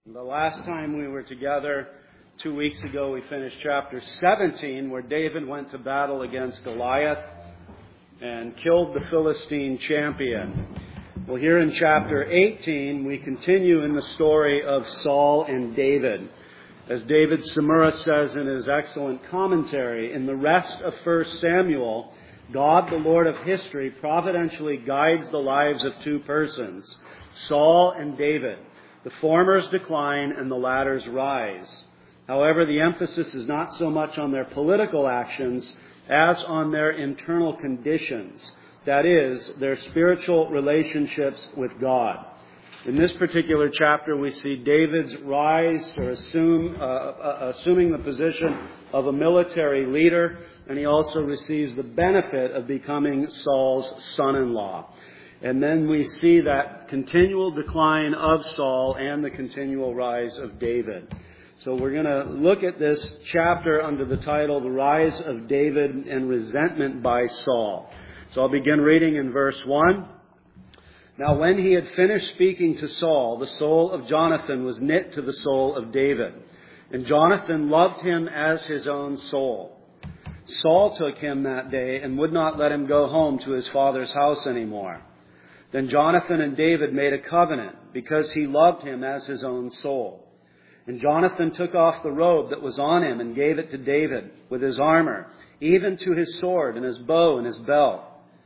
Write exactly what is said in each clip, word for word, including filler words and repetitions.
The last time we were together, two weeks ago, we finished chapter seventeen, where David went to battle against Goliath and killed the Philistine champion. Well, here in chapter eighteen, we continue in the story of Saul and David. As David Samura says in his excellent commentary, in the rest of First Samuel, God, the Lord of history, providentially guides the lives of two persons, Saul and David. The former's decline and the latter's rise. However, the emphasis is not so much on their political actions as on their internal conditions. That is, their spiritual relationships with God. In this particular chapter, we see David's rise or assume, uh, uh, assuming the position of a military leader, and he also receives the benefit of becoming Saul's son-in-law. And then we see that continual decline of Saul and the continual rise of David. So we're going to look at this chapter under the title, The Rise of David and Resentment by Saul. So I'll begin reading in verse one. Now when he had finished speaking to Saul, the soul of Jonathan was knit to the soul of David. And Jonathan loved him as his own soul. Saul took him that day and would not let him go home to his father's house anymore. Then Jonathan and David made a covenant because he loved him as his own soul. And Jonathan took off the robe that was on him and gave it to David with his armor, even to his sword and his bow and his belt.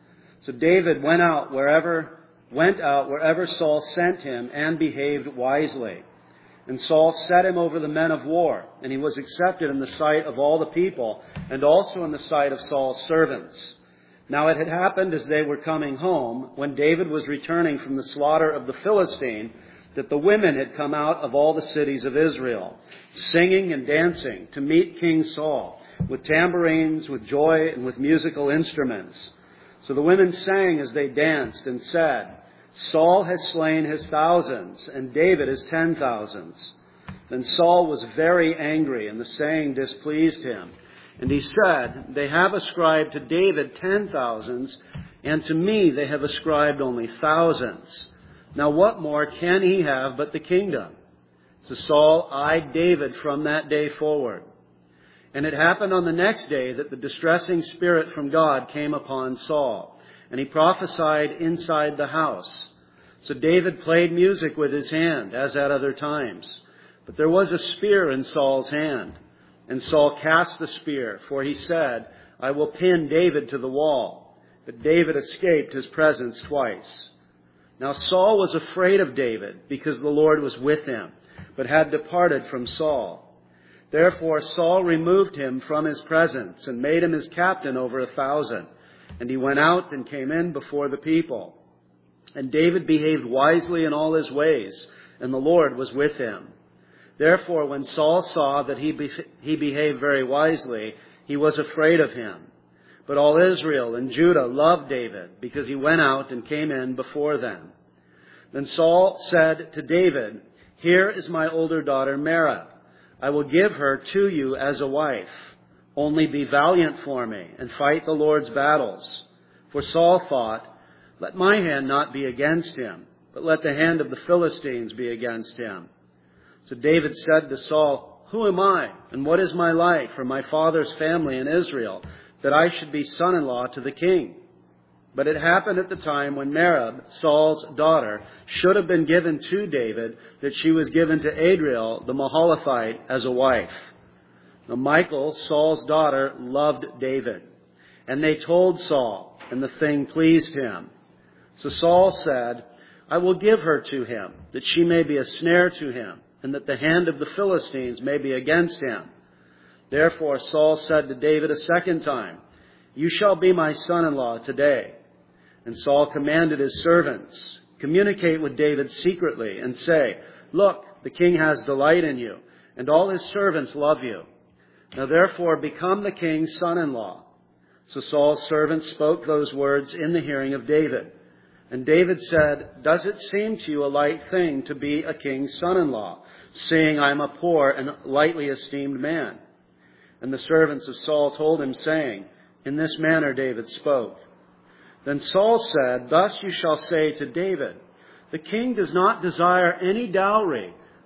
So David went out wherever went out wherever Saul sent him and behaved wisely. And Saul set him over the men of war, and he was accepted in the sight of all the people and also in the sight of Saul's servants. Now it had happened as they were coming home, when David was returning from the slaughter of the Philistine, that the women had come out of all the cities of Israel, singing and dancing to meet King Saul, with tambourines, with joy, and with musical instruments. So the women sang as they danced and said, Saul has slain his thousands, and David his ten thousands. Then Saul was very angry, and the saying displeased him. And he said, They have ascribed to David ten thousands, and to me they have ascribed only thousands. Now what more can he have but the kingdom? So Saul eyed David from that day forward. And it happened on the next day that the distressing spirit from God came upon Saul, and he prophesied inside the house. So David played music with his hand, as at other times. But there was a spear in Saul's hand. And Saul cast the spear, for he said, I will pin David to the wall. But David escaped his presence twice. Now Saul was afraid of David, because the Lord was with him, but had departed from Saul. Therefore Saul removed him from his presence, and made him his captain over a thousand. And he went out and came in before the people. And David behaved wisely in all his ways, and the Lord was with him. Therefore, when Saul saw that he be- he behaved very wisely, he was afraid of him. But all Israel and Judah loved David, because he went out and came in before them. Then Saul said to David, Here is my older daughter Merab. I will give her to you as a wife. Only be valiant for me, and fight the Lord's battles. For Saul thought, Let my hand not be against him, but let the hand of the Philistines be against him. So David said to Saul, Who am I, and what is my life for my father's family in Israel, that I should be son-in-law to the king? But it happened at the time when Merab, Saul's daughter, should have been given to David, that she was given to Adriel, the Maholathite, as a wife. Now Michal, Saul's daughter, loved David. And they told Saul, and the thing pleased him. So Saul said, I will give her to him, that she may be a snare to him, and that the hand of the Philistines may be against him. Therefore Saul said to David a second time, You shall be my son-in-law today. And Saul commanded his servants, Communicate with David secretly, and say, Look, the king has delight in you, and all his servants love you. Now therefore become the king's son-in-law. So Saul's servants spoke those words in the hearing of David. And David said, Does it seem to you a light thing to be a king's son-in-law, seeing I am a poor and lightly esteemed man? And the servants of Saul told him, saying, In this manner David spoke. Then Saul said, Thus you shall say to David, The king does not desire any dowry,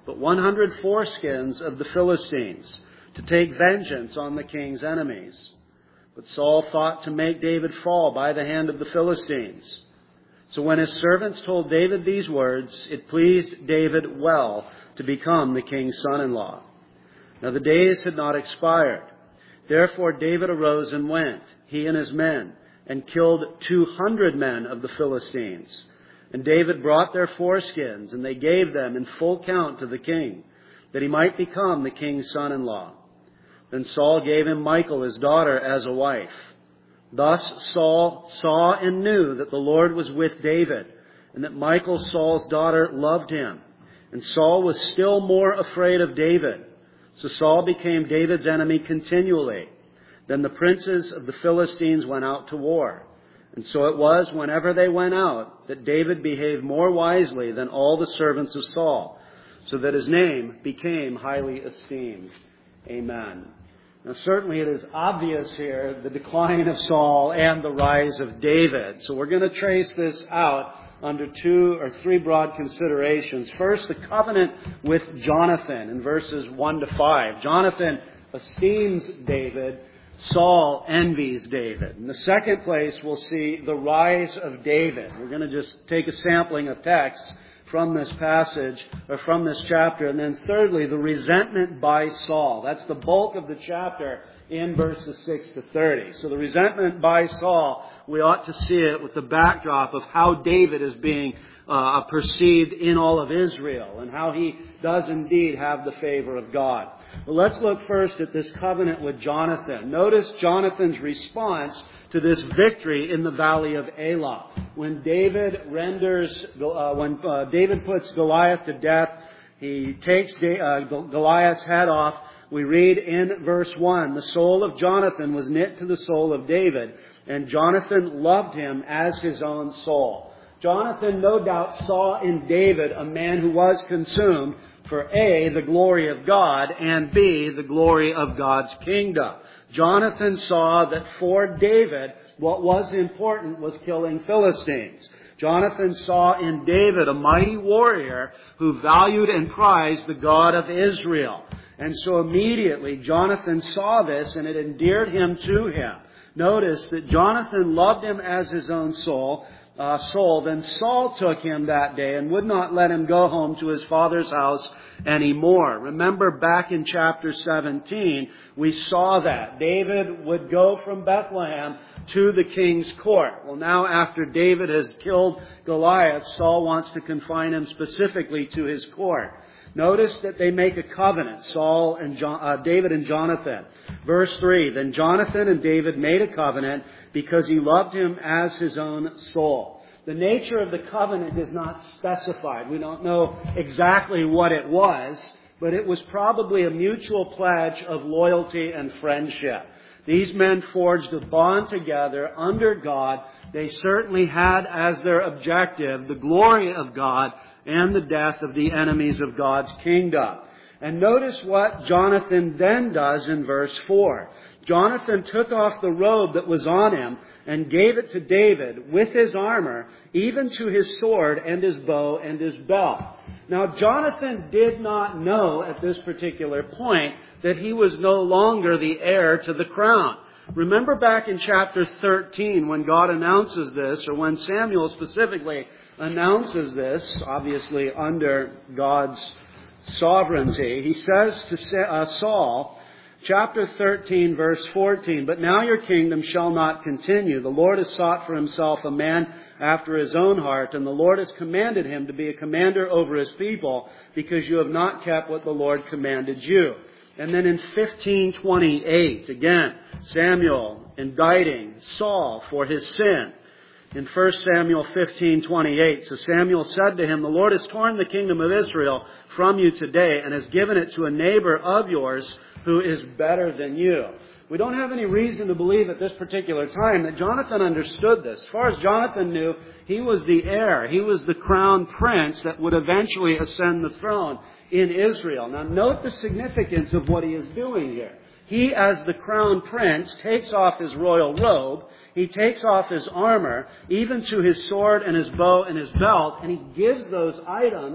but one hundred foreskins of the Philistines, to take vengeance on the king's enemies. But Saul thought to make David fall by the hand of the Philistines. So when his servants told David these words, it pleased David well to become the king's son-in-law. Now the days had not expired. Therefore David arose and went, he and his men, and killed two hundred men of the Philistines. And David brought their foreskins, and they gave them in full count to the king, that he might become the king's son-in-law. Then Saul gave him Michal, his daughter, as a wife. Thus Saul saw and knew that the Lord was with David, and that Michal, Saul's daughter, loved him. And Saul was still more afraid of David. So Saul became David's enemy continually. Then the princes of the Philistines went out to war. And so it was, whenever they went out, that David behaved more wisely than all the servants of Saul, so that his name became highly esteemed. Amen. Now certainly it is obvious here, the decline of Saul and the rise of David. So we're going to trace this out under two or three broad considerations. First, the covenant with Jonathan in verses one to five. Jonathan esteems David. Saul envies David. In the second place, we'll see the rise of David. We're going to just take a sampling of texts from this passage, or from this chapter. And then thirdly, the resentment by Saul. That's the bulk of the chapter in verses six to thirty. So the resentment by Saul, we ought to see it with the backdrop of how David is being uh, perceived in all of Israel, and how he does indeed have the favor of God. Well, let's look first at this covenant with Jonathan. Notice Jonathan's response to this victory in the valley of Elah. When David renders, uh, when uh, David puts Goliath to death, he takes uh, Goliath's head off. We read in verse one, the soul of Jonathan was knit to the soul of David, and Jonathan loved him as his own soul. Jonathan no doubt saw in David a man who was consumed for A, the glory of God, and B, the glory of God's kingdom. Jonathan saw that for David, what was important was killing Philistines. Jonathan saw in David a mighty warrior who valued and prized the God of Israel. And so immediately Jonathan saw this, and it endeared him to him. Notice that Jonathan loved him as his own soul. Uh, soul, then Saul took him that day and would not let him go home to his father's house anymore. Remember back in chapter seventeen, we saw that. David would go from Bethlehem to the king's court. Well, now after David has killed Goliath, Saul wants to confine him specifically to his court. Notice that they make a covenant, Saul and John, uh, David and Jonathan. Verse three, then Jonathan and David made a covenant because he loved him as his own soul. The nature of the covenant is not specified. We don't know exactly what it was, but it was probably a mutual pledge of loyalty and friendship. These men forged a bond together under God. They certainly had as their objective the glory of God and the death of the enemies of God's kingdom. And notice what Jonathan then does in verse four. Jonathan took off the robe that was on him and gave it to David with his armor, even to his sword and his bow and his belt. Now, Jonathan did not know at this particular point that he was no longer the heir to the crown. Remember back in chapter thirteen when God announces this, or when Samuel specifically announces this, obviously under God's sovereignty. He says to uh, Saul, chapter thirteen, verse fourteen, but now your kingdom shall not continue. The Lord has sought for himself a man after his own heart, and the Lord has commanded him to be a commander over his people, because you have not kept what the Lord commanded you. And then in fifteen twenty-eight, again, Samuel indicting Saul for his sin. In First Samuel fifteen twenty-eight, so Samuel said to him, the Lord has torn the kingdom of Israel from you today and has given it to a neighbor of yours who is better than you. We don't have any reason to believe at this particular time that Jonathan understood this. As far as Jonathan knew, he was the heir. He was the crown prince that would eventually ascend the throne in Israel. Now note the significance of what he is doing here. He, as the crown prince, takes off his royal robe. He takes off his armor, even to his sword and his bow and his belt, and he gives those items,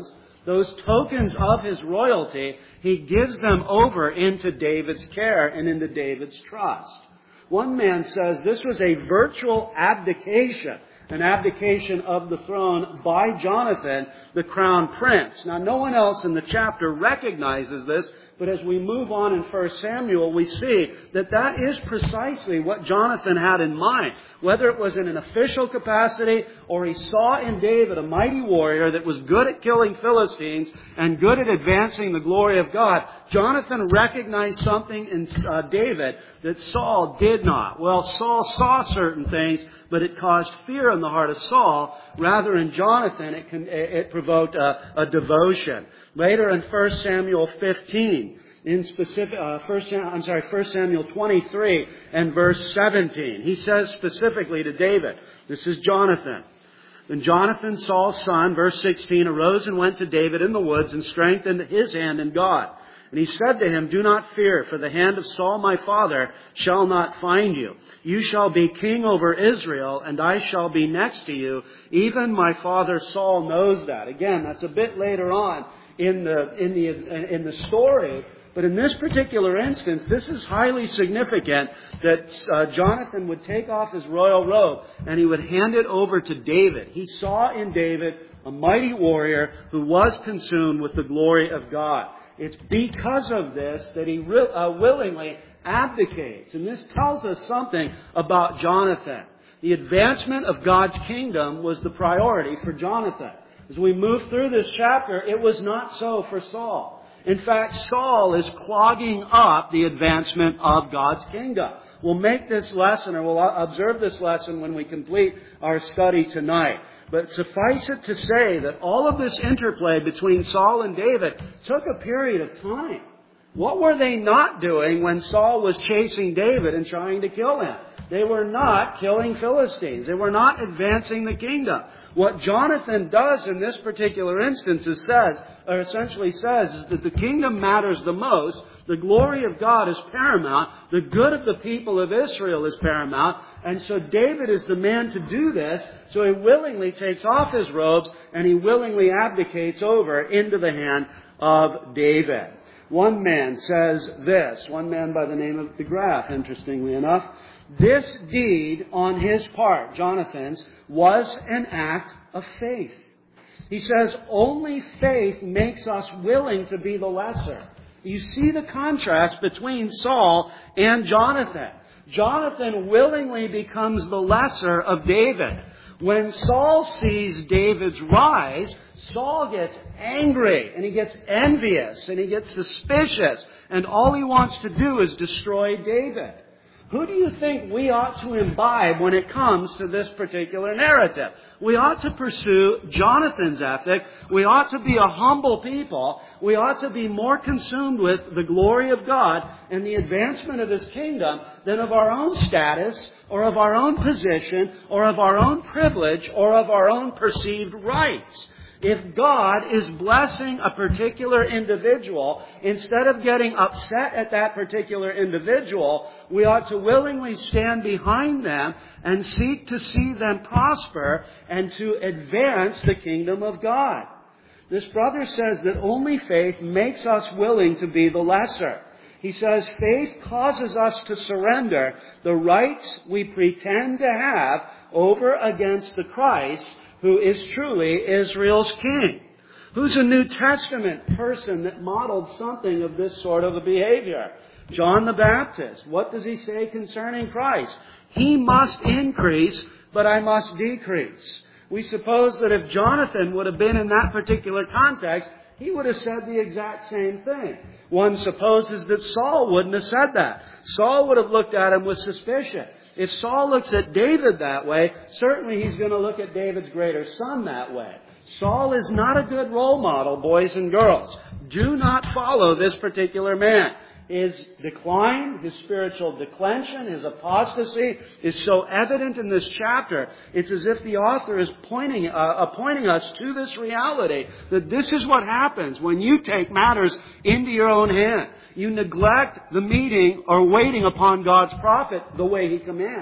those tokens of his royalty, he gives them over into David's care and into David's trust. One man says this was a virtual abdication, an abdication of the throne by Jonathan, the crown prince. Now, no one else in the chapter recognizes this, but as we move on in First Samuel, we see that that is precisely what Jonathan had in mind. Whether it was in an official capacity or he saw in David a mighty warrior that was good at killing Philistines and good at advancing the glory of God, Jonathan recognized something in uh, David that Saul did not. Well, Saul saw certain things, but it caused fear in the heart of Saul. Rather, in Jonathan, it, can, it provoked a, a devotion. Later in First Samuel fifteen, in specific, uh, First, I'm sorry, First Samuel twenty-three and verse seventeen, he says specifically to David, this is Jonathan. Then Jonathan, Saul's son, verse sixteen, arose and went to David in the woods and strengthened his hand in God. And he said to him, do not fear, for the hand of Saul my father shall not find you. You shall be king over Israel, and I shall be next to you. Even my father Saul knows that. Again, that's a bit later on in the in the in the story. But in this particular instance, this is highly significant that uh, Jonathan would take off his royal robe and he would hand it over to David. He saw in David a mighty warrior who was consumed with the glory of God. It's because of this that he re- uh, willingly abdicates. And this tells us something about Jonathan. The advancement of God's kingdom was the priority for Jonathan. As we move through this chapter, it was not so for Saul. In fact, Saul is clogging up the advancement of God's kingdom. We'll make this lesson, or we'll observe this lesson when we complete our study tonight. But suffice it to say that all of this interplay between Saul and David took a period of time. What were they not doing when Saul was chasing David and trying to kill him? They were not killing Philistines. They were not advancing the kingdom. What Jonathan does in this particular instance is says, or essentially says, is that the kingdom matters the most. The glory of God is paramount. The good of the people of Israel is paramount. And so David is the man to do this. So he willingly takes off his robes and he willingly abdicates over into the hand of David. One man says this, one man by the name of DeGraff, interestingly enough, this deed on his part, Jonathan's, was an act of faith. He says, only faith makes us willing to be the lesser. You see the contrast between Saul and Jonathan. Jonathan willingly becomes the lesser of David. When Saul sees David's rise, Saul gets angry and he gets envious and he gets suspicious. And all he wants to do is destroy David. Who do you think we ought to imbibe when it comes to this particular narrative? We ought to pursue Jonathan's ethic. We ought to be a humble people. We ought to be more consumed with the glory of God and the advancement of His kingdom than of our own status or of our own position or of our own privilege or of our own perceived rights. If God is blessing a particular individual, instead of getting upset at that particular individual, we ought to willingly stand behind them and seek to see them prosper and to advance the kingdom of God. This brother says that only faith makes us willing to be the lesser. He says faith causes us to surrender the rights we pretend to have over against the Christ who is truly Israel's king. Who's a New Testament person that modeled something of this sort of a behavior? John the Baptist. What does he say concerning Christ? He must increase, but I must decrease. We suppose that if Jonathan would have been in that particular context, he would have said the exact same thing. One supposes that Saul wouldn't have said that. Saul would have looked at him with suspicion. If Saul looks at David that way, certainly he's going to look at David's greater son that way. Saul is not a good role model, boys and girls. Do not follow this particular man. His decline, his spiritual declension, his apostasy is so evident in this chapter. It's as if the author is pointing, uh, pointing us to this reality that this is what happens when you take matters into your own hand. You neglect the meeting or waiting upon God's prophet the way He commands.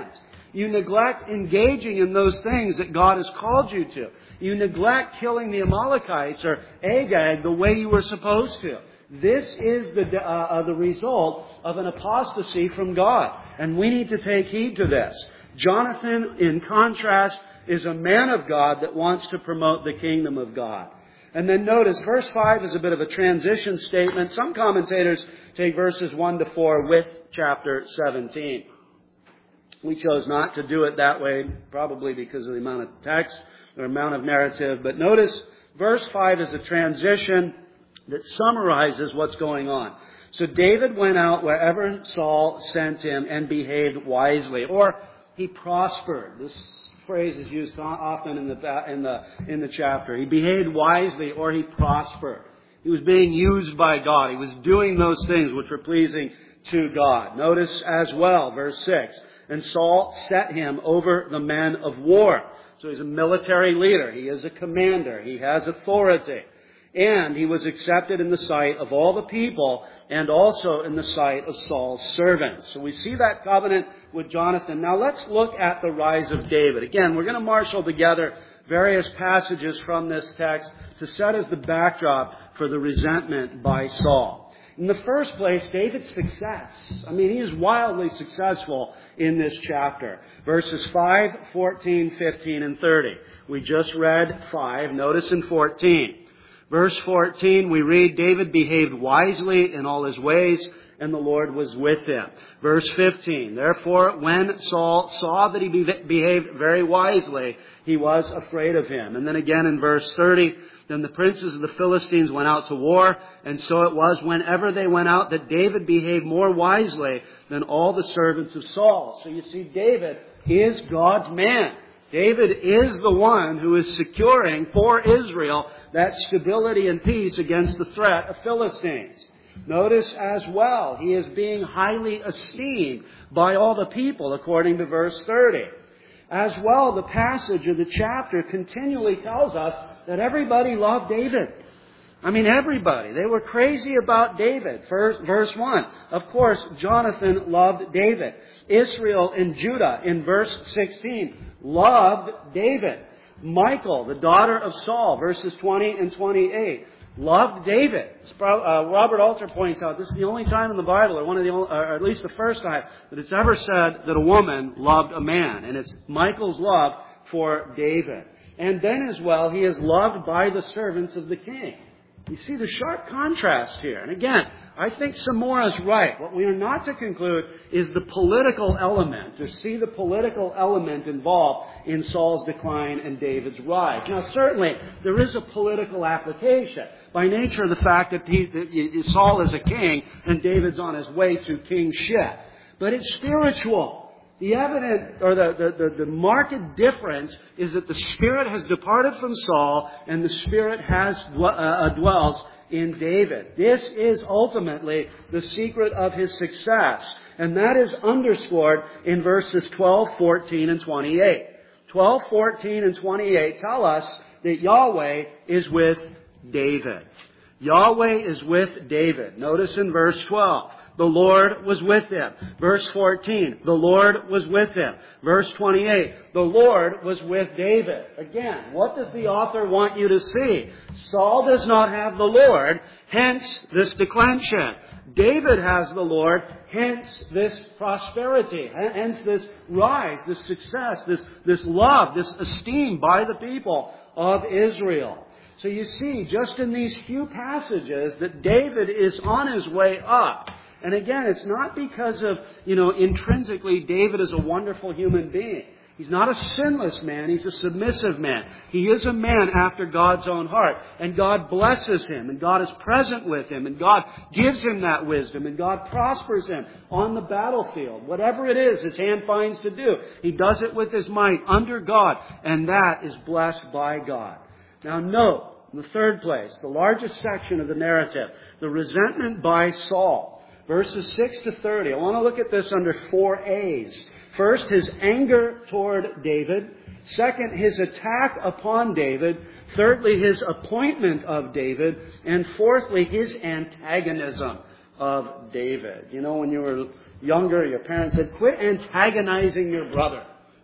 You neglect engaging in those things that God has called you to. You neglect killing the Amalekites or Agag the way you were supposed to. This is the, uh, uh, the result of an apostasy from God. And we need to take heed to this. Jonathan, in contrast, is a man of God that wants to promote the kingdom of God. And then notice, verse five is a bit of a transition statement. Some commentators take verses one to four with chapter seventeen. We chose not to do it that way, probably because of the amount of text or amount of narrative. But notice, verse five is a transition that summarizes what's going on. So David went out wherever Saul sent him and behaved wisely, or he prospered. This phrase is used often in the in the in the chapter. He behaved wisely, or he prospered. He was being used by God. He was doing those things which were pleasing to God. Notice as well, verse six. And Saul set him over the men of war. So he's a military leader. He is a commander. He has authority. And he was accepted in the sight of all the people and also in the sight of Saul's servants. So we see that covenant with Jonathan. Now let's look at the rise of David. Again, we're going to marshal together various passages from this text to set as the backdrop for the resentment by Saul. In the first place, David's success. I mean, he is wildly successful in this chapter. Verses five, fourteen, fifteen, and thirty. We just read five. Notice in fourteen. Verse fourteen, we read, David behaved wisely in all his ways, and the Lord was with him. Verse fifteen, therefore, when Saul saw that he behaved very wisely, he was afraid of him. And then again in verse thirty, then the princes of the Philistines went out to war, and so it was whenever they went out that David behaved more wisely than all the servants of Saul. So you see, David is God's man. David is the one who is securing for Israel that stability and peace against the threat of Philistines. Notice as well, he is being highly esteemed by all the people, according to verse thirty. As well, the passage of the chapter continually tells us that everybody loved David. I mean, everybody. They were crazy about David. First, verse one. Of course, Jonathan loved David. Israel and Judah, in verse sixteen, loved David. Michal, the daughter of Saul, verses twenty and twenty-eight, loved David. Uh, Robert Alter points out this is the only time in the Bible, or one of the, only, or at least the first time, that it's ever said that a woman loved a man, and it's Michal's love for David. And then as well, he is loved by the servants of the king. You see the sharp contrast here. And again, I think Samora is right. What we are not to conclude is the political element, to see the political element involved in Saul's decline and David's rise. Now, certainly, there is a political application by nature of the fact that, he, that Saul is a king and David's on his way to kingship. But it's spiritual. The evident, or the, the, the, the marked difference is that the Spirit has departed from Saul and the Spirit has uh, dwells in David. This is ultimately the secret of his success. And that is underscored in verses twelve, fourteen, and twenty-eight. twelve, fourteen, and twenty-eight tell us that Yahweh is with David. Yahweh is with David. Notice in verse twelve. The Lord was with him. Verse fourteen, the Lord was with him. Verse twenty-eight, the Lord was with David. Again, what does the author want you to see? Saul does not have the Lord, hence this declension. David has the Lord, hence this prosperity, hence this rise, this success, this, this love, this esteem by the people of Israel. So you see, just in these few passages, that David is on his way up. And again, it's not because of, you know, intrinsically David is a wonderful human being. He's not a sinless man. He's a submissive man. He is a man after God's own heart. And God blesses him. And God is present with him. And God gives him that wisdom. And God prospers him on the battlefield. Whatever it is his hand finds to do, he does it with his might under God. And that is blessed by God. Now note, in the third place, the largest section of the narrative, the resentment by Saul. Verses six to thirty. I want to look at this under four A's. First, his anger toward David. Second, his attack upon David. Thirdly, his appointment of David. And fourthly, his antagonism of David. You know, when you were younger, your parents said, quit antagonizing your brother.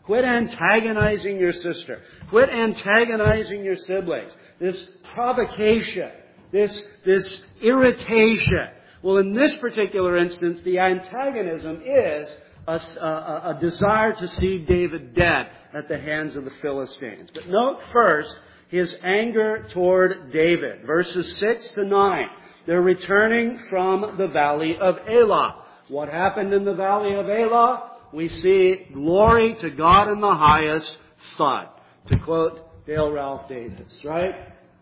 Quit antagonizing your sister. Quit antagonizing your siblings. This provocation, this, this irritation. Well, in this particular instance, the antagonism is a, a, a desire to see David dead at the hands of the Philistines. But note first his anger toward David. Verses six to nine. They're returning from the valley of Elah. What happened in the valley of Elah? We see glory to God in the highest, thud. To quote Dale Ralph Davis, right?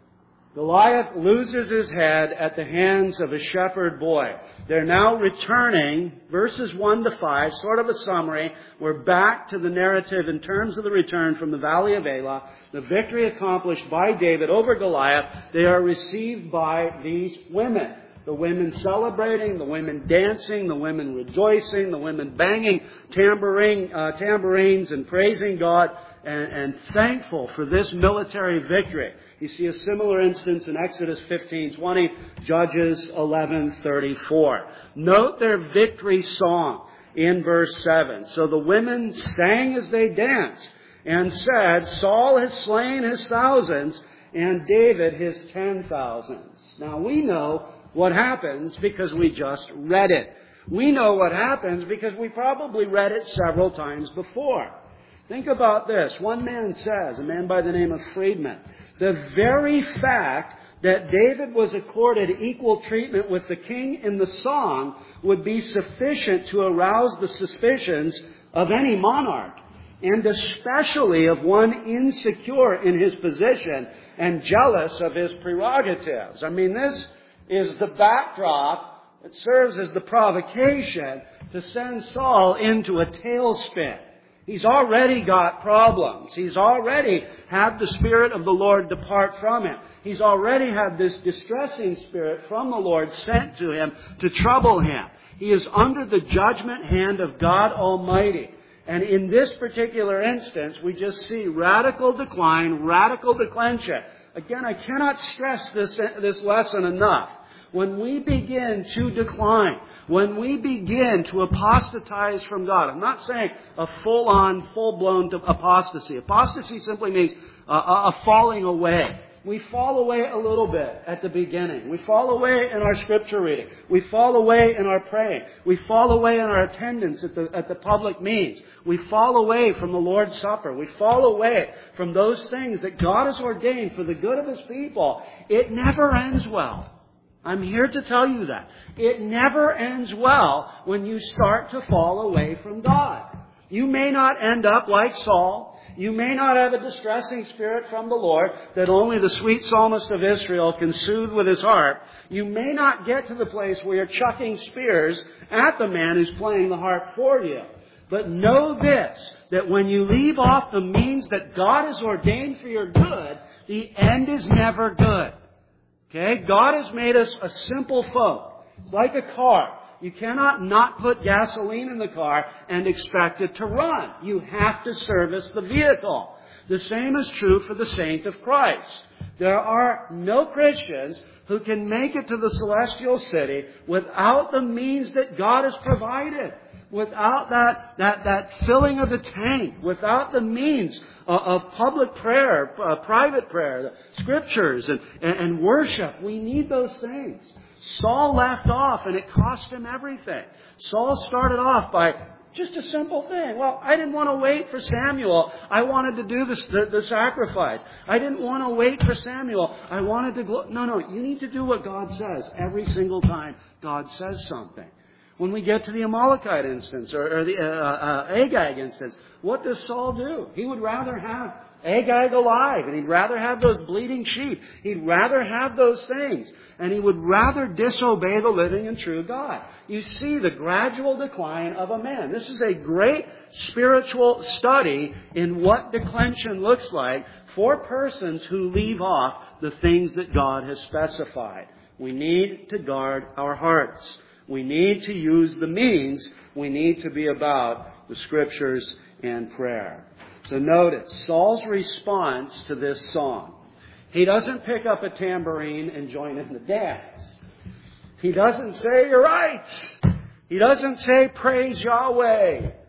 Goliath loses his head at the hands of a shepherd boy. They're now returning, verses one to five, sort of a summary. We're back to the narrative in terms of the return from the valley of Elah. The victory accomplished by David over Goliath. They are received by these women. The women celebrating, the women dancing, the women rejoicing, the women banging tambourine, uh, tambourines and praising God and, and thankful for this military victory. You see a similar instance in Exodus fifteen twenty, Judges eleven thirty-four. Note their victory song in verse seven. So the women sang as they danced and said, Saul has slain his thousands and David his ten thousands. Now we know what happens because we just read it. We know what happens because we probably read it several times before. Think about this. One man says, a man by the name of Friedman, the very fact that David was accorded equal treatment with the king in the song would be sufficient to arouse the suspicions of any monarch, and especially of one insecure in his position and jealous of his prerogatives. I mean, this is the backdrop. It serves as the provocation to send Saul into a tailspin. He's already got problems. He's already had the Spirit of the Lord depart from him. He's already had this distressing spirit from the Lord sent to him to trouble him. He is under the judgment hand of God Almighty. And in this particular instance, we just see radical decline, radical declension. Again, I cannot stress this, this lesson enough. When we begin to decline, when we begin to apostatize from God, I'm not saying a full-on, full-blown apostasy. Apostasy simply means a, a falling away. We fall away a little bit at the beginning. We fall away in our scripture reading. We fall away in our praying. We fall away in our attendance at the, at the public meetings. We fall away from the Lord's Supper. We fall away from those things that God has ordained for the good of His people. It never ends well. I'm here to tell you that. It never ends well when you start to fall away from God. You may not end up like Saul. You may not have a distressing spirit from the Lord that only the sweet psalmist of Israel can soothe with his harp. You may not get to the place where you're chucking spears at the man who's playing the harp for you. But know this, that when you leave off the means that God has ordained for your good, the end is never good. Okay? God has made us a simple folk. It's like a car. You cannot not put gasoline in the car and expect it to run. You have to service the vehicle. The same is true for the saint of Christ. There are no Christians who can make it to the celestial city without the means that God has provided. Without that, that, that filling of the tank, without the means of, of public prayer, uh, private prayer, the scriptures and, and, and worship. We need those things. Saul left off and it cost him everything. Saul started off by just a simple thing. Well, I didn't want to wait for Samuel. I wanted to do this, the, the sacrifice. I didn't want to wait for Samuel. I wanted to... Glo- no, no, you need to do what God says every single time God says something. When we get to the Amalekite instance or, or the uh, uh, Agag instance, what does Saul do? He would rather have Agag alive, and he'd rather have those bleeding sheep. He'd rather have those things, and he would rather disobey the living and true God. You see the gradual decline of a man. This is a great spiritual study in what declension looks like for persons who leave off the things that God has specified. We need to guard our hearts. We need to use the means. We need to be about the Scriptures and prayer. So notice Saul's response to this song. He doesn't pick up a tambourine and join in the dance. He doesn't say, "You're right." He doesn't say, "Praise Yahweh."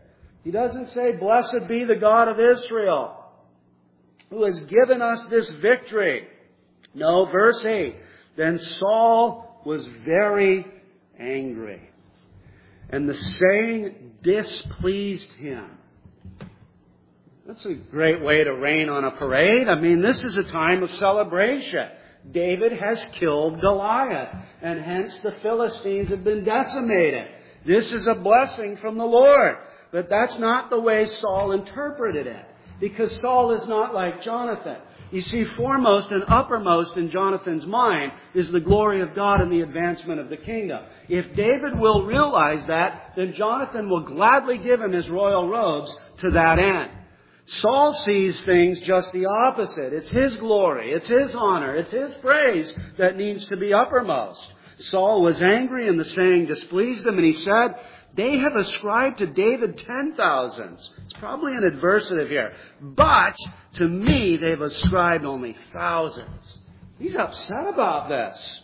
He doesn't say, "Blessed be the God of Israel, who has given us this victory." No, verse eight. Then Saul was very angry, and the saying displeased him. That's a great way to rain on a parade. I mean, this is a time of celebration. David has killed Goliath, and hence the Philistines have been decimated. This is a blessing from the Lord. But that's not the way Saul interpreted it, because Saul is not like Jonathan. You see, foremost and uppermost in Jonathan's mind is the glory of God and the advancement of the kingdom. If David will realize that, then Jonathan will gladly give him his royal robes to that end. Saul sees things just the opposite. It's his glory, it's his honor, it's his praise that needs to be uppermost. Saul was angry, and the saying displeased him, and he said, "They have ascribed to David ten thousands." It's probably an adversative here. "But to me they've ascribed only thousands." He's upset about this.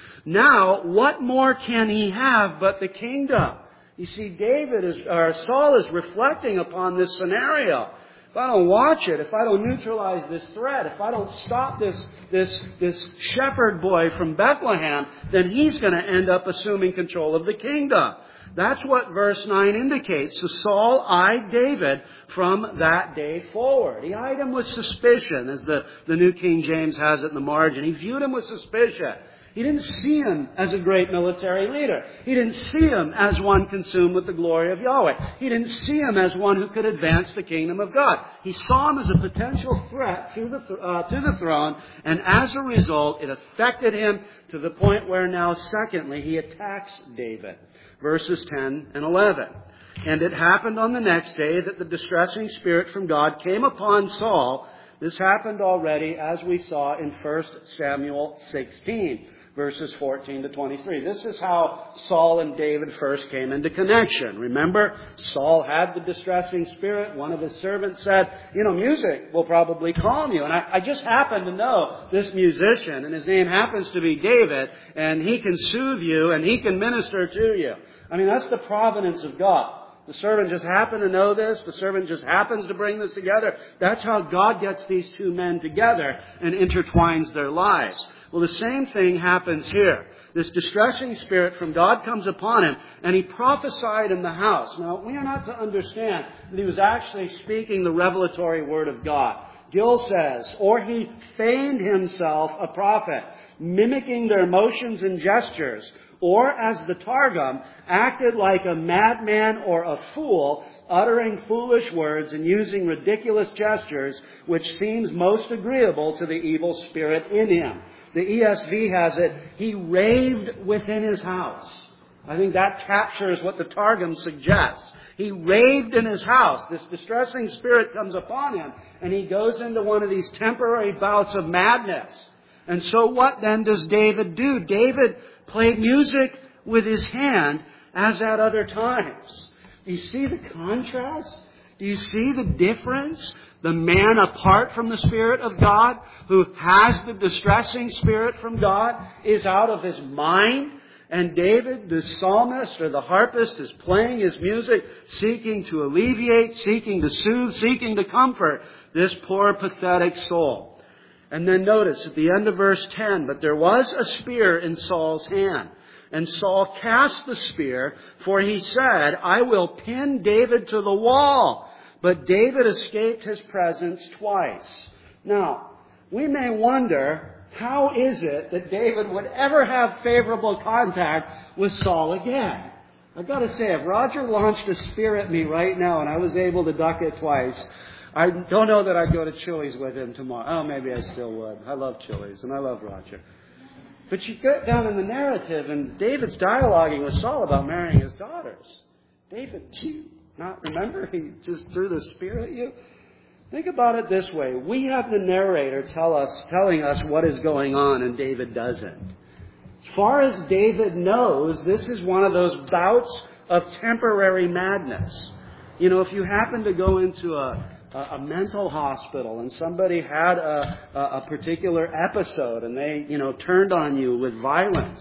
Now, what more can he have but the kingdom? You see, David is, or Saul is reflecting upon this scenario. If I don't watch it, if I don't neutralize this threat, if I don't stop this, this, this shepherd boy from Bethlehem, then he's going to end up assuming control of the kingdom. That's what verse nine indicates. So Saul eyed David from that day forward. He eyed him with suspicion, as the, the New King James has it in the margin. He viewed him with suspicion. He didn't see him as a great military leader. He didn't see him as one consumed with the glory of Yahweh. He didn't see him as one who could advance the kingdom of God. He saw him as a potential threat to the, th- uh, to the throne, and as a result, it affected him to the point where now, secondly, he attacks David. Verses ten and eleven. "And it happened on the next day that the distressing spirit from God came upon Saul." This happened already, as we saw in First Samuel sixteen, verses fourteen to twenty-three. This is how Saul and David first came into connection. Remember, Saul had the distressing spirit. One of his servants said, "You know, music will probably calm you. And I, I just happen to know this musician, and his name happens to be David, and he can soothe you, and he can minister to you." I mean, that's the providence of God. The servant just happened to know this. The servant just happens to bring this together. That's how God gets these two men together and intertwines their lives. Well, the same thing happens here. This distressing spirit from God comes upon him, and he prophesied in the house. Now, we are not to understand that he was actually speaking the revelatory word of God. Gill says, "Or he feigned himself a prophet, mimicking their motions and gestures, or, as the Targum, acted like a madman or a fool, uttering foolish words and using ridiculous gestures, which seems most agreeable to the evil spirit in him." The E S V has it, "He raved within his house." I think that captures what the Targum suggests. He raved in his house. This distressing spirit comes upon him, and he goes into one of these temporary bouts of madness. And so what then does David do? David played music with his hand as at other times. Do you see the contrast? Do you see the difference? The man apart from the Spirit of God, who has the distressing Spirit from God, is out of his mind. And David, the psalmist or the harpist, is playing his music, seeking to alleviate, seeking to soothe, seeking to comfort this poor, pathetic soul. And then notice at the end of verse ten, "But there was a spear in Saul's hand. And Saul cast the spear, for he said, 'I will pin David to the wall.' But David escaped his presence twice." Now, we may wonder, how is it that David would ever have favorable contact with Saul again? I've got to say, if Roger launched a spear at me right now and I was able to duck it twice, I don't know that I'd go to Chili's with him tomorrow. Oh, maybe I still would. I love Chili's, and I love Roger. But you get down in the narrative, and David's dialoguing with Saul about marrying his daughters. David, do you not remember? He just threw the spear at you. Think about it this way. We have the narrator tell us, telling us what is going on, and David doesn't. As far as David knows, this is one of those bouts of temporary madness. You know, if you happen to go into a a mental hospital and somebody had a, a particular episode and they, you know, turned on you with violence,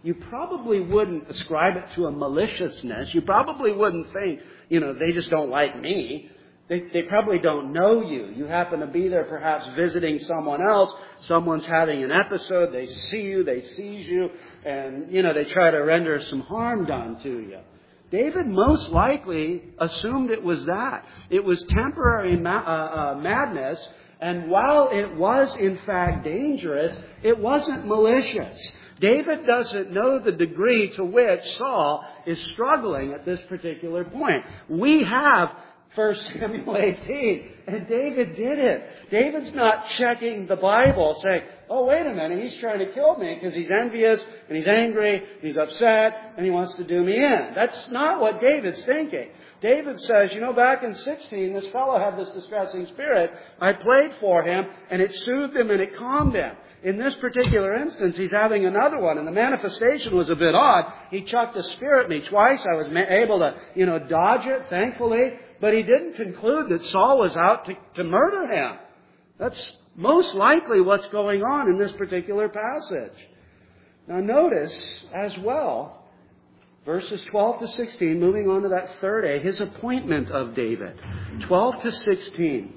you probably wouldn't ascribe it to a maliciousness. You probably wouldn't think, you know, they just don't like me. They, they probably don't know you. You happen to be there perhaps visiting someone else. Someone's having an episode. They see you. They seize you. And, you know, they try to render some harm done to you. David most likely assumed it was that. It was temporary ma- uh, uh, madness. And while it was, in fact, dangerous, it wasn't malicious. David doesn't know the degree to which Saul is struggling at this particular point. We have First Samuel eighteen, and David did it. David's not checking the Bible saying, oh, wait a minute, he's trying to kill me because he's envious, and he's angry, and he's upset, and he wants to do me in. That's not what David's thinking. David says, you know, back in sixteen, this fellow had this distressing spirit. I prayed for him, and it soothed him, and it calmed him. In this particular instance, he's having another one, and the manifestation was a bit odd. He chucked a spear at me twice. I was able to, you know, dodge it, thankfully. But he didn't conclude that Saul was out to, to murder him. That's most likely what's going on in this particular passage. Now notice as well, verses twelve to sixteen, moving on to that third A, his appointment of David. twelve to sixteen.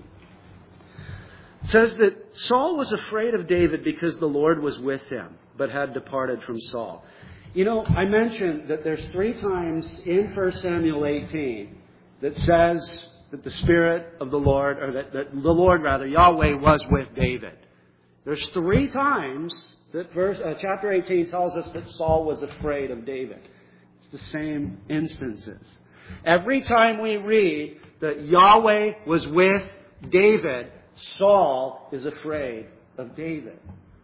It says that Saul was afraid of David because the Lord was with him, but had departed from Saul. You know, I mentioned that there's three times in First Samuel eighteen that says that the Spirit of the Lord, or that, that the Lord rather, Yahweh was with David. There's three times that verse, uh, chapter eighteen tells us that Saul was afraid of David. It's the same instances. Every time we read that Yahweh was with David, Saul is afraid of David.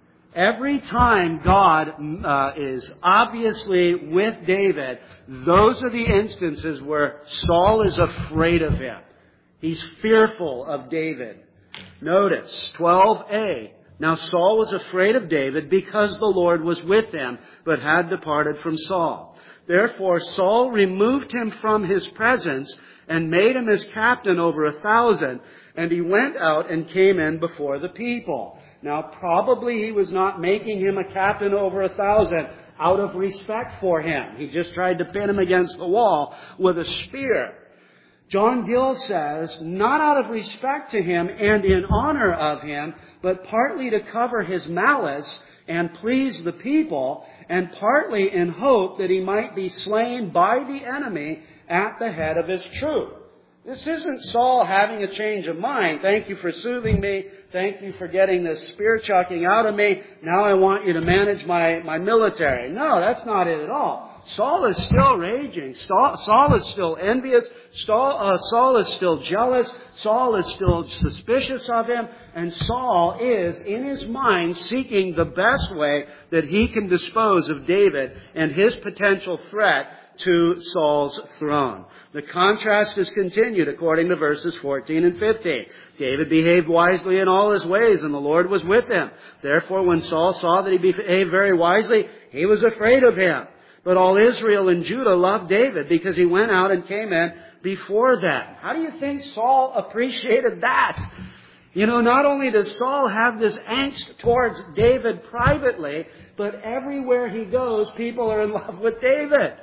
Every time God uh, is obviously with David, those are the instances where Saul is afraid of him. He's fearful of David. Notice, twelve A. Now Saul was afraid of David because the Lord was with him, but had departed from Saul. Therefore Saul removed him from his presence and made him his captain over a thousand, and he went out and came in before the people. Now, probably he was not making him a captain over a thousand out of respect for him. He just tried to pin him against the wall with a spear. John Gill says, not out of respect to him and in honor of him, but partly to cover his malice and please the people, and partly in hope that he might be slain by the enemy at the head of his troop. This isn't Saul having a change of mind. Thank you for soothing me. Thank you for getting this spear chucking out of me. Now I want you to manage my, my military. No, that's not it at all. Saul is still raging. Saul, Saul is still envious. Saul, uh, Saul is still jealous. Saul is still suspicious of him. And Saul is, in his mind, seeking the best way that he can dispose of David and his potential threat to Saul's throne. The contrast is continued according to verses fourteen and fifteen. David behaved wisely in all his ways, and the Lord was with him. Therefore, when Saul saw that he behaved very wisely, he was afraid of him. But all Israel and Judah loved David because he went out and came in before them. How do you think Saul appreciated that? You know, not only does Saul have this angst towards David privately, but everywhere he goes, people are in love with David.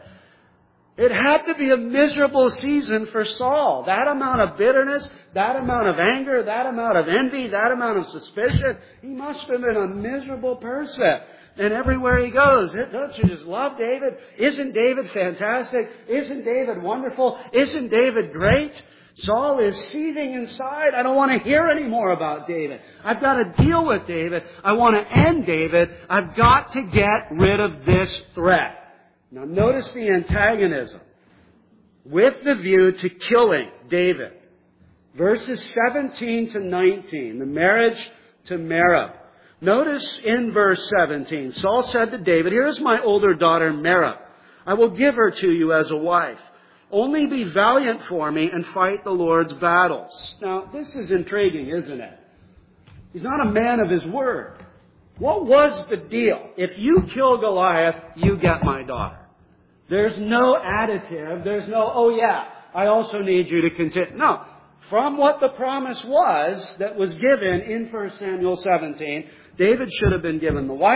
It had to be a miserable season for Saul. That amount of bitterness, that amount of anger, that amount of envy, that amount of suspicion. He must have been a miserable person. And everywhere he goes, don't you just love David? Isn't David fantastic? Isn't David wonderful? Isn't David great? Saul is seething inside. I don't want to hear any more about David. I've got to deal with David. I want to end David. I've got to get rid of this threat. Now notice the antagonism with the view to killing David. Verses seventeen to nineteen, the marriage to Merab. Notice in verse seventeen, Saul said to David, "Here is my older daughter Merab. I will give her to you as a wife. Only be valiant for me and fight the Lord's battles." Now this is intriguing, isn't it? He's not a man of his word. What was the deal? If you kill Goliath, you get my daughter. There's no additive. There's no, oh yeah, I also need you to continue. No. From what the promise was that was given in First Samuel seventeen, David should have been given the wife,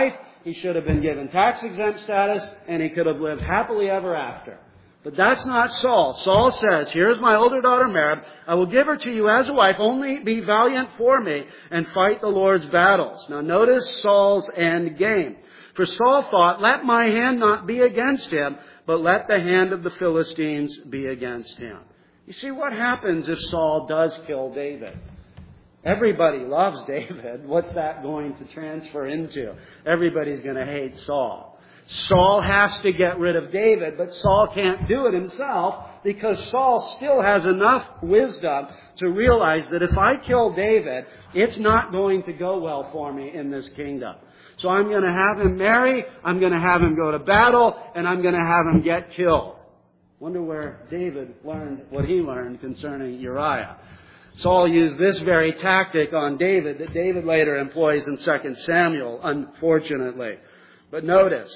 he should have been given tax-exempt status, and he could have lived happily ever after. But that's not Saul. Saul says, here's my older daughter Merab. I will give her to you as a wife. Only be valiant for me and fight the Lord's battles. Now notice Saul's end game. For Saul thought, let my hand not be against him, but let the hand of the Philistines be against him. You see, what happens if Saul does kill David? Everybody loves David. What's that going to transfer into? Everybody's going to hate Saul. Saul has to get rid of David, but Saul can't do it himself because Saul still has enough wisdom to realize that if I kill David, it's not going to go well for me in this kingdom. So I'm going to have him marry, I'm going to have him go to battle, and I'm going to have him get killed. Wonder where David learned what he learned concerning Uriah. Saul used this very tactic on David that David later employs in Second Samuel, unfortunately. But notice,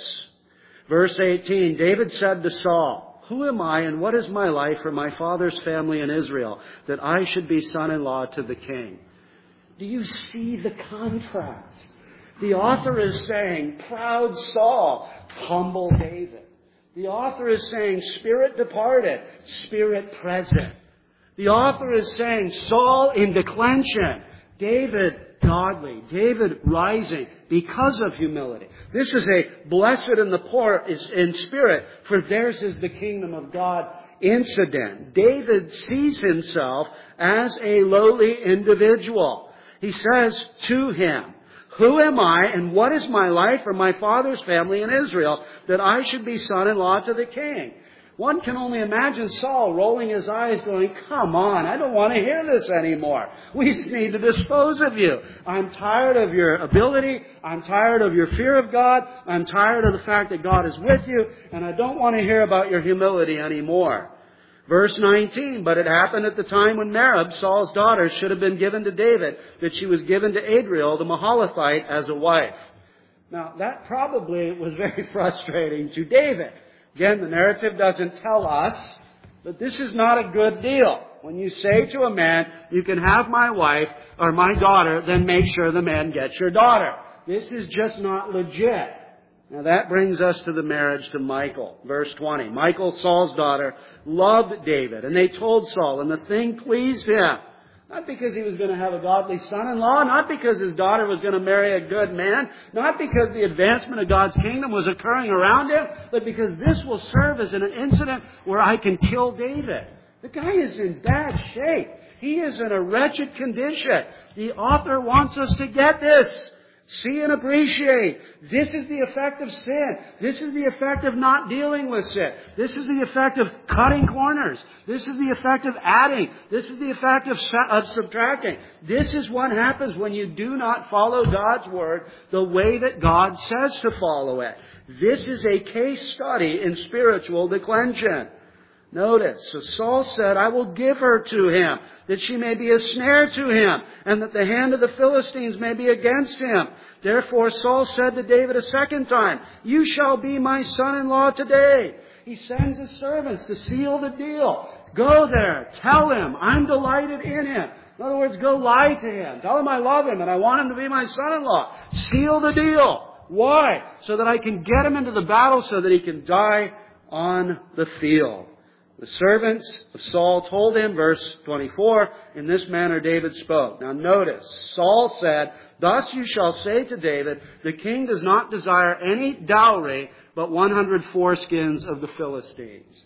verse eighteen, David said to Saul, who am I and what is my life for my father's family in Israel, that I should be son-in-law to the king? Do you see the contrast? The author is saying, proud Saul, humble David. The author is saying, spirit departed, spirit present. The author is saying, Saul in declension, David godly, David rising because of humility. This is a blessed and the poor in spirit, for theirs is the kingdom of God incident. David sees himself as a lowly individual. He says to him, who am I and what is my life or my father's family in Israel that I should be son-in-law to the king? One can only imagine Saul rolling his eyes going, come on, I don't want to hear this anymore. We just need to dispose of you. I'm tired of your ability. I'm tired of your fear of God. I'm tired of the fact that God is with you. And I don't want to hear about your humility anymore. Verse nineteen, but it happened at the time when Merab, Saul's daughter, should have been given to David, that she was given to Adriel, the Mahalathite, as a wife. Now, that probably was very frustrating to David. Again, the narrative doesn't tell us, but this is not a good deal. When you say to a man, you can have my wife or my daughter, then make sure the man gets your daughter. This is just not legit. Now that brings us to the marriage to Michal. Verse twenty. Michal, Saul's daughter, loved David, and they told Saul, and the thing pleased him. Not because he was going to have a godly son-in-law, not because his daughter was going to marry a good man, not because the advancement of God's kingdom was occurring around him, but because this will serve as an incident where I can kill David. The guy is in bad shape. He is in a wretched condition. The author wants us to get this. See and appreciate. This is the effect of sin. This is the effect of not dealing with sin. This is the effect of cutting corners. This is the effect of adding. This is the effect of, su- of subtracting. This is what happens when you do not follow God's Word the way that God says to follow it. This is a case study in spiritual declension. Notice, so Saul said, I will give her to him, that she may be a snare to him, and that the hand of the Philistines may be against him. Therefore Saul said to David a second time, you shall be my son-in-law today. He sends his servants to seal the deal. Go there, tell him, I'm delighted in him. In other words, go lie to him. Tell him I love him and I want him to be my son-in-law. Seal the deal. Why? So that I can get him into the battle so that he can die on the field. The servants of Saul told him, verse twenty-four, in this manner David spoke. Now notice, Saul said, thus you shall say to David, the king does not desire any dowry, but one hundred foreskins of the Philistines.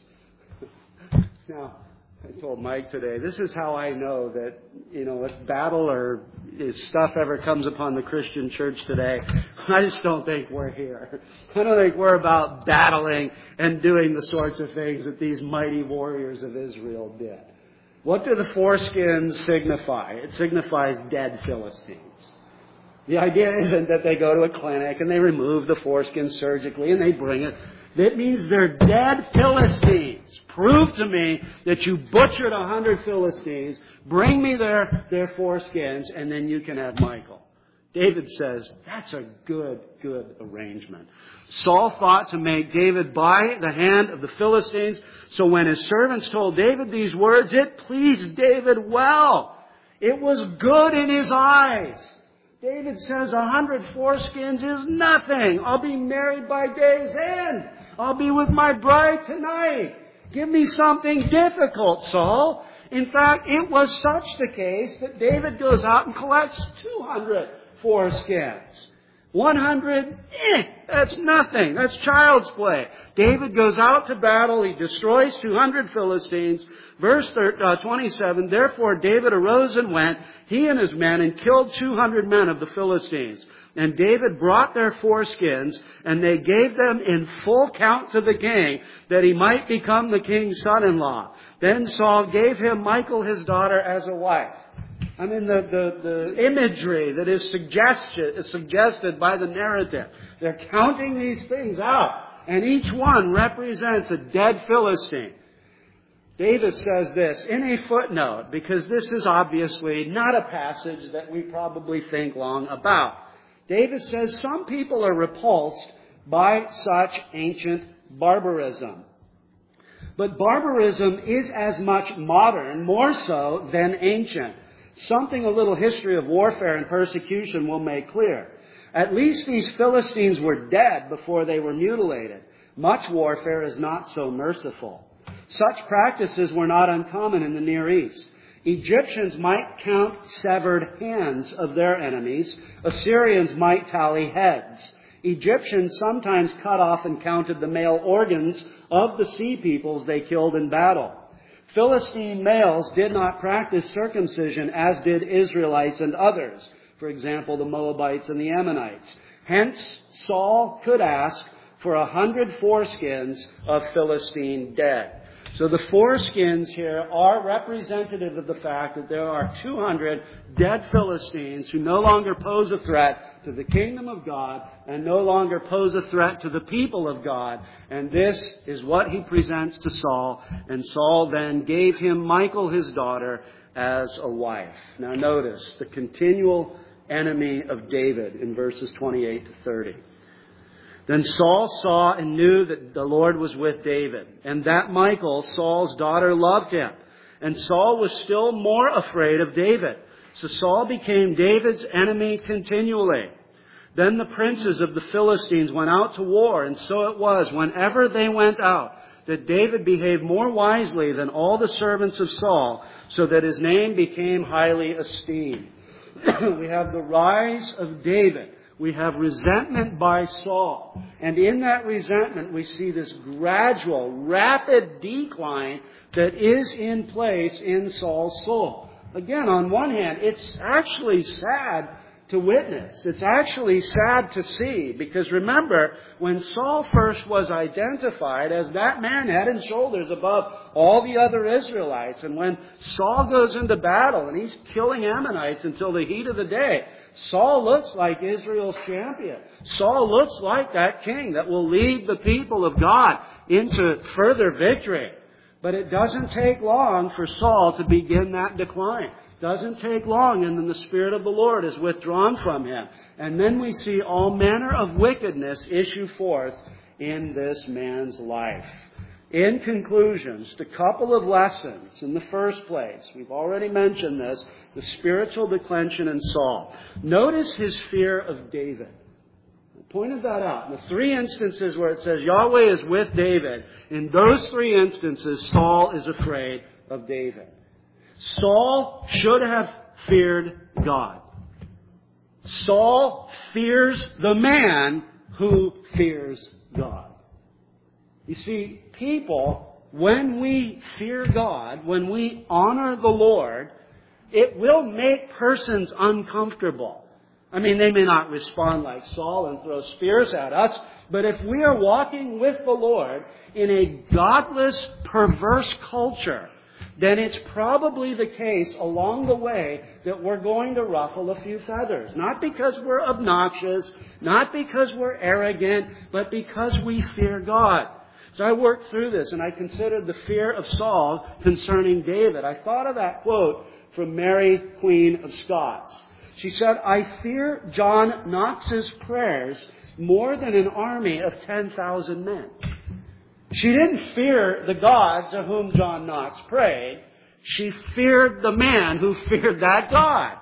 Now, I told Mike today, this is how I know that, you know, if battle or if stuff ever comes upon the Christian church today, I just don't think we're here. I don't think we're about battling and doing the sorts of things that these mighty warriors of Israel did. What do the foreskins signify? It signifies dead Philistines. The idea isn't that they go to a clinic and they remove the foreskin surgically and they bring it. That means they're dead Philistines. Prove to me that you butchered a hundred Philistines. Bring me their, their foreskins, and then you can have Michal. David says, that's a good, good arrangement. Saul thought to make David buy the hand of the Philistines. So when his servants told David these words, it pleased David well. It was good in his eyes. David says a hundred foreskins is nothing. I'll be married by day's end. I'll be with my bride tonight. Give me something difficult, Saul. In fact, it was such the case that David goes out and collects two hundred foreskins. one hundred, eh, that's nothing. That's child's play. David goes out to battle. He destroys two hundred Philistines. Verse twenty-seven, therefore David arose and went, he and his men, and killed two hundred men of the Philistines. And David brought their foreskins, and they gave them in full count to the king, that he might become the king's son-in-law. Then Saul gave him Michal, his daughter, as a wife. I mean, the, the, the imagery that is suggested, is suggested by the narrative. They're counting these things out, and each one represents a dead Philistine. David says this in a footnote, because this is obviously not a passage that we probably think long about. David says some people are repulsed by such ancient barbarism. But barbarism is as much modern, more so, than ancient. Something a little history of warfare and persecution will make clear. At least these Philistines were dead before they were mutilated. Much warfare is not so merciful. Such practices were not uncommon in the Near East. Egyptians might count severed hands of their enemies. Assyrians might tally heads. Egyptians sometimes cut off and counted the male organs of the sea peoples they killed in battle. Philistine males did not practice circumcision as did Israelites and others. For example, the Moabites and the Ammonites. Hence, Saul could ask for a hundred foreskins of Philistine dead. So the foreskins here are representative of the fact that there are two hundred dead Philistines who no longer pose a threat to the kingdom of God and no longer pose a threat to the people of God. And this is what he presents to Saul. And Saul then gave him Michal, his daughter, as a wife. Now notice the continual enemy of David in verses twenty-eight to thirty. Then Saul saw and knew that the Lord was with David, and that Michal, Saul's daughter, loved him. And Saul was still more afraid of David. So Saul became David's enemy continually. Then the princes of the Philistines went out to war, and so it was, whenever they went out, that David behaved more wisely than all the servants of Saul, so that his name became highly esteemed. We have the rise of David. We have resentment by Saul. And in that resentment, we see this gradual, rapid decline that is in place in Saul's soul. Again, on one hand, it's actually sad to witness. It's actually sad to see. Because remember, when Saul first was identified as that man head and shoulders above all the other Israelites, and when Saul goes into battle and he's killing Ammonites until the heat of the day, Saul looks like Israel's champion. Saul looks like that king that will lead the people of God into further victory. But it doesn't take long for Saul to begin that decline. It doesn't take long, and then the Spirit of the Lord is withdrawn from him. And then we see all manner of wickedness issue forth in this man's life. In conclusion, just a couple of lessons. In the first place, we've already mentioned this, the spiritual declension in Saul. Notice his fear of David. I pointed that out. In the three instances where it says Yahweh is with David, in those three instances, Saul is afraid of David. Saul should have feared God. Saul fears the man who fears God. You see, people, when we fear God, when we honor the Lord, it will make persons uncomfortable. I mean, they may not respond like Saul and throw spears at us, but if we are walking with the Lord in a godless, perverse culture, then it's probably the case along the way that we're going to ruffle a few feathers. Not because we're obnoxious, not because we're arrogant, but because we fear God. So I worked through this and I considered the fear of Saul concerning David. I thought of that quote from Mary, Queen of Scots. She said, I fear John Knox's prayers more than an army of ten thousand men. She didn't fear the God to whom John Knox prayed. She feared the man who feared that God.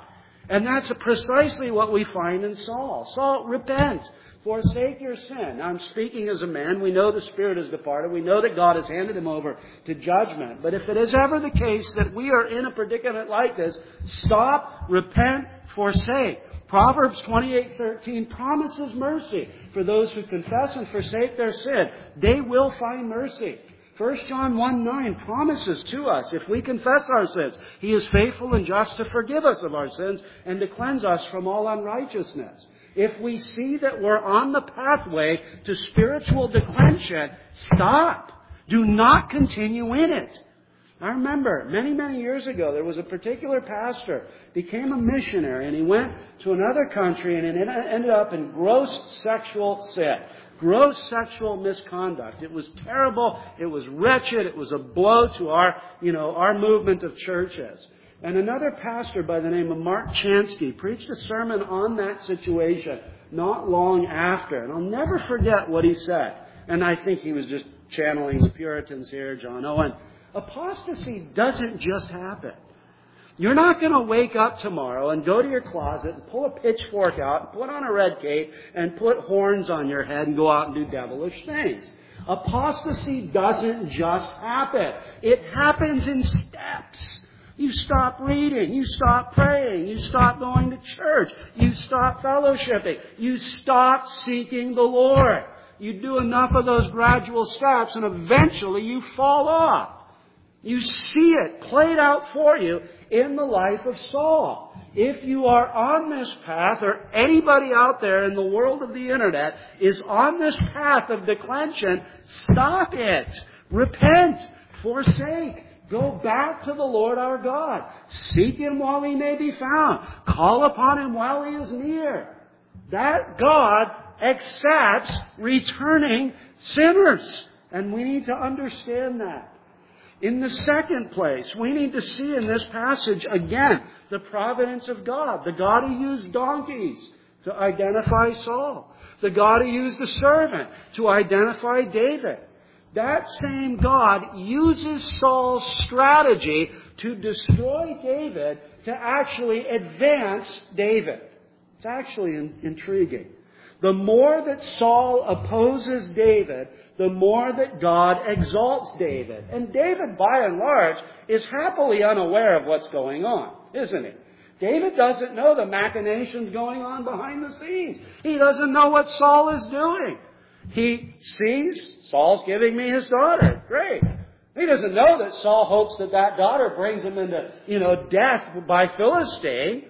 And that's precisely what we find in Saul. Saul, repent. Forsake your sin. Now, I'm speaking as a man. We know the Spirit has departed. We know that God has handed him over to judgment. But if it is ever the case that we are in a predicament like this, stop, repent, forsake. Proverbs twenty-eight thirteen promises mercy for those who confess and forsake their sin. They will find mercy. First John one nine promises to us, if we confess our sins, He is faithful and just to forgive us of our sins and to cleanse us from all unrighteousness. If we see that we're on the pathway to spiritual declension, stop. Do not continue in it. I remember many, many years ago, there was a particular pastor, became a missionary, and he went to another country and it ended up in gross sexual sin. Gross sexual misconduct. It was terrible. It was wretched. It was a blow to our, you know, our movement of churches. And another pastor by the name of Mark Chansky preached a sermon on that situation not long after. And I'll never forget what he said. And I think he was just channeling the Puritans here, John Owen. Apostasy doesn't just happen. You're not going to wake up tomorrow and go to your closet and pull a pitchfork out and put on a red cape and put horns on your head and go out and do devilish things. Apostasy doesn't just happen. It happens in steps. You stop reading. You stop praying. You stop going to church. You stop fellowshipping. You stop seeking the Lord. You do enough of those gradual steps and eventually you fall off. You see it played out for you in the life of Saul. If you are on this path, or anybody out there in the world of the internet is on this path of declension, stop it. Repent. Forsake. Go back to the Lord our God. Seek Him while He may be found. Call upon Him while He is near. That God accepts returning sinners. And we need to understand that. In the second place, we need to see in this passage, again, the providence of God. The God who used donkeys to identify Saul. The God who used the servant to identify David. That same God uses Saul's strategy to destroy David to actually advance David. It's actually in- intriguing. The more that Saul opposes David, the more that God exalts David. And David, by and large, is happily unaware of what's going on, isn't he? David doesn't know the machinations going on behind the scenes. He doesn't know what Saul is doing. He sees Saul's giving me his daughter. Great. He doesn't know that Saul hopes that that daughter brings him into, you know, death by Philistine.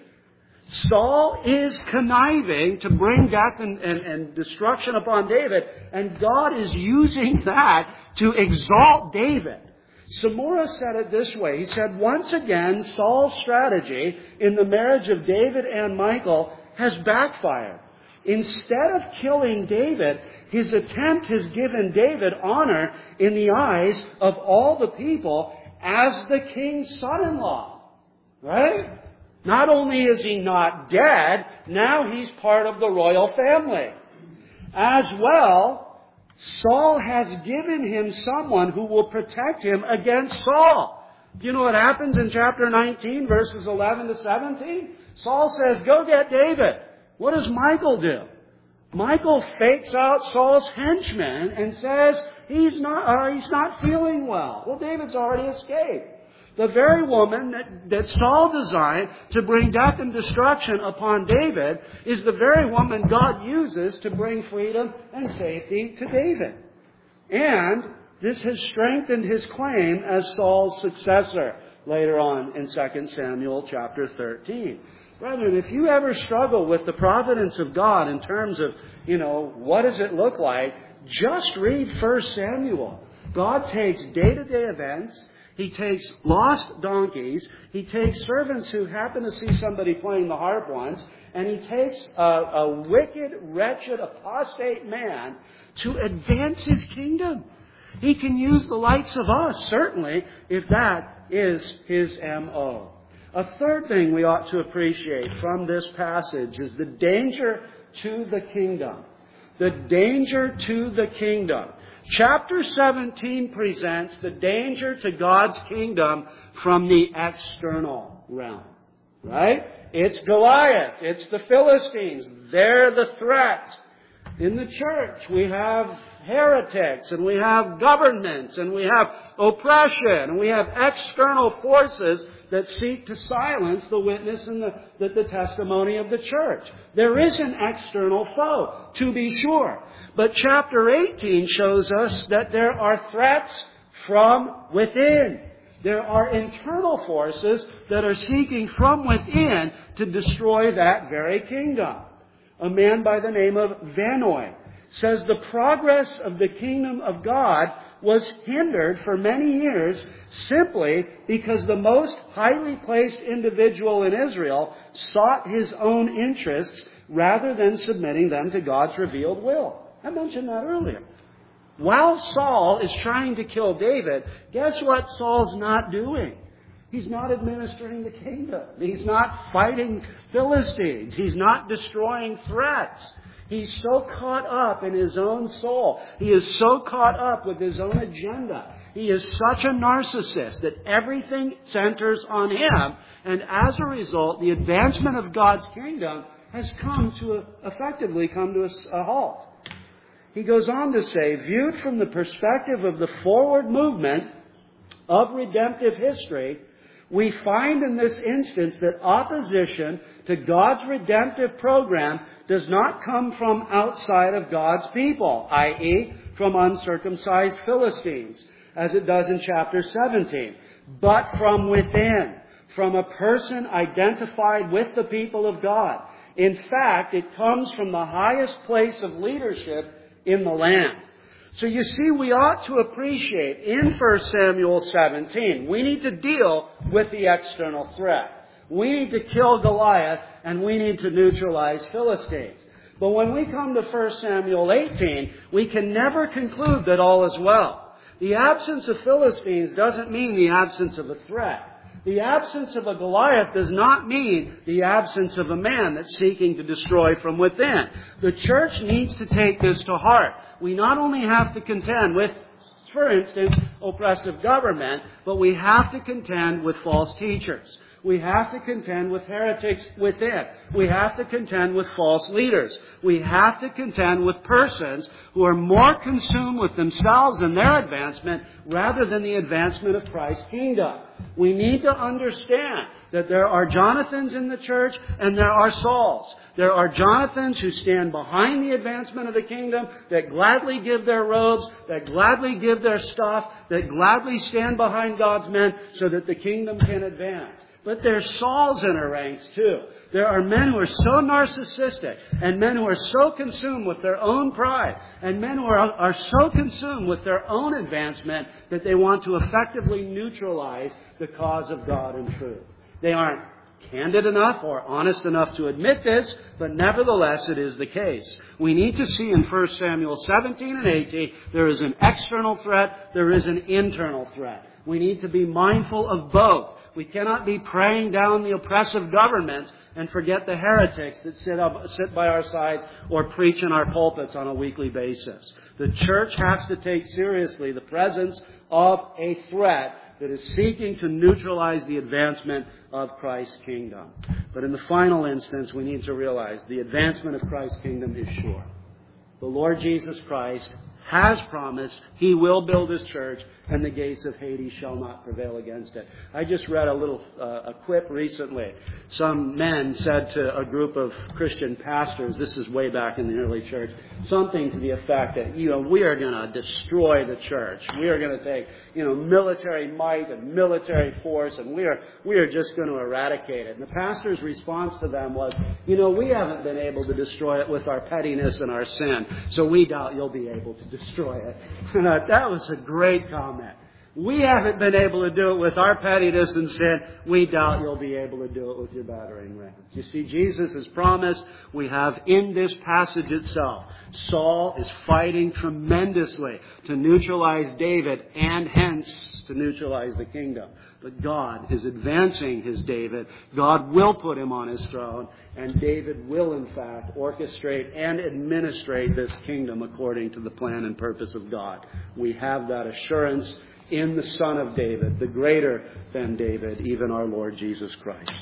Saul is conniving to bring death and, and, and destruction upon David, and God is using that to exalt David. Samura said it this way. He said, once again, Saul's strategy in the marriage of David and Michal has backfired. Instead of killing David, his attempt has given David honor in the eyes of all the people as the king's son-in-law. Right? Not only is he not dead, now he's part of the royal family. As well, Saul has given him someone who will protect him against Saul. Do you know what happens in chapter nineteen, verses eleven to seventeen? Saul says, go get David. What does Michal do? Michal fakes out Saul's henchman and says he's not, or he's not feeling well. Well, David's already escaped. The very woman that, that Saul designed to bring death and destruction upon David is the very woman God uses to bring freedom and safety to David. And this has strengthened his claim as Saul's successor later on in Second Samuel chapter thirteen. Brethren, if you ever struggle with the providence of God in terms of, you know, what does it look like, just read First Samuel. God takes day-to-day events. He takes lost donkeys. He takes servants who happen to see somebody playing the harp once. And he takes a, a wicked, wretched, apostate man to advance his kingdom. He can use the likes of us, certainly, if that is his M O. A third thing we ought to appreciate from this passage is the danger to the kingdom. The danger to the kingdom. Chapter seventeen presents the danger to God's kingdom from the external realm. Right? It's Goliath. It's the Philistines. They're the threat. In the church, we have heretics, and we have governments, and we have oppression, and we have external forces that seek to silence the witness and the, the, the testimony of the church. There is an external foe, to be sure. But chapter eighteen shows us that there are threats from within. There are internal forces that are seeking from within to destroy that very kingdom. A man by the name of Vannoy says the progress of the kingdom of God was hindered for many years simply because the most highly placed individual in Israel sought his own interests rather than submitting them to God's revealed will. I mentioned that earlier. While Saul is trying to kill David, guess what Saul's not doing? He's not administering the kingdom. He's not fighting Philistines. He's not destroying threats. He's so caught up in his own soul. He is so caught up with his own agenda. He is such a narcissist that everything centers on him. And as a result, the advancement of God's kingdom has come to a, effectively come to a, a halt. He goes on to say, viewed from the perspective of the forward movement of redemptive history, we find in this instance that opposition to God's redemptive program does not come from outside of God's people, that is, from uncircumcised Philistines, as it does in chapter seventeen, but from within, from a person identified with the people of God. In fact, it comes from the highest place of leadership in the land. So you see, we ought to appreciate in First Samuel seventeen, we need to deal with the external threat. We need to kill Goliath, and we need to neutralize Philistines. But when we come to First Samuel eighteen, we can never conclude that all is well. The absence of Philistines doesn't mean the absence of a threat. The absence of a Goliath does not mean the absence of a man that's seeking to destroy from within. The church needs to take this to heart. We not only have to contend with, for instance, oppressive government, but we have to contend with false teachers. We have to contend with heretics within. We have to contend with false leaders. We have to contend with persons who are more consumed with themselves and their advancement rather than the advancement of Christ's kingdom. We need to understand that there are Jonathans in the church and there are Sauls. There are Jonathans who stand behind the advancement of the kingdom, that gladly give their robes, that gladly give their stuff, that gladly stand behind God's men so that the kingdom can advance. But there's Sauls in our ranks too. There are men who are so narcissistic, and men who are so consumed with their own pride, and men who are, are so consumed with their own advancement that they want to effectively neutralize the cause of God and truth. They aren't candid enough or honest enough to admit this, but nevertheless it is the case. We need to see in First Samuel seventeen and eighteen, there is an external threat, there is an internal threat. We need to be mindful of both. We cannot be praying down the oppressive governments and forget the heretics that sit up, sit by our sides or preach in our pulpits on a weekly basis. The church has to take seriously the presence of a threat that is seeking to neutralize the advancement of Christ's kingdom. But in the final instance, we need to realize the advancement of Christ's kingdom is sure. The Lord Jesus Christ has promised He will build His church, and the gates of Hades shall not prevail against it. I just read a little uh, a quip recently. Some men said to a group of Christian pastors, this is way back in the early church, something to the effect that, you know, we are going to destroy the church. We are going to take, you know, military might and military force, and we are we are just going to eradicate it. And the pastor's response to them was, you know, we haven't been able to destroy it with our pettiness and our sin, so we doubt you'll be able to destroy it. And uh, that was a great comment. We haven't been able to do it with our pettiness and sin. We doubt you'll be able to do it with your battering rams. You see, Jesus has promised. We have in this passage itself, Saul is fighting tremendously to neutralize David and hence to neutralize the kingdom. But God is advancing His David. God will put him on His throne. And David will, in fact, orchestrate and administrate this kingdom according to the plan and purpose of God. We have that assurance in the Son of David, the greater than David, even our Lord Jesus Christ.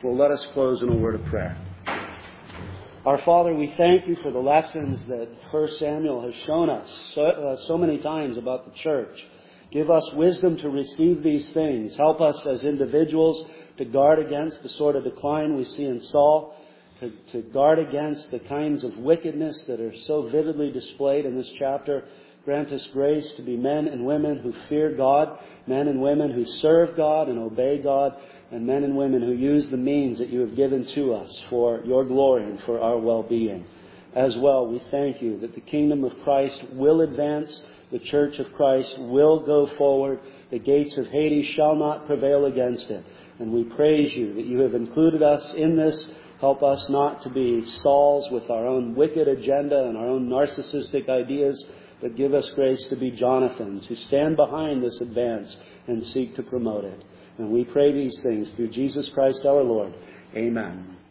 Well, let us close in a word of prayer. Our Father, we thank you for the lessons that First Samuel has shown us so, uh, so many times about the church. Give us wisdom to receive these things. Help us as individuals to guard against the sort of decline we see in Saul, to, to guard against the kinds of wickedness that are so vividly displayed in this chapter. Grant us grace to be men and women who fear God, men and women who serve God and obey God, and men and women who use the means that you have given to us for your glory and for our well-being. As well, we thank you that the kingdom of Christ will advance, the church of Christ will go forward, the gates of Hades shall not prevail against it. And we praise you that you have included us in this. Help us not to be Sauls with our own wicked agenda and our own narcissistic ideas, but give us grace to be Jonathans who stand behind this advance and seek to promote it. And we pray these things through Jesus Christ our Lord. Amen.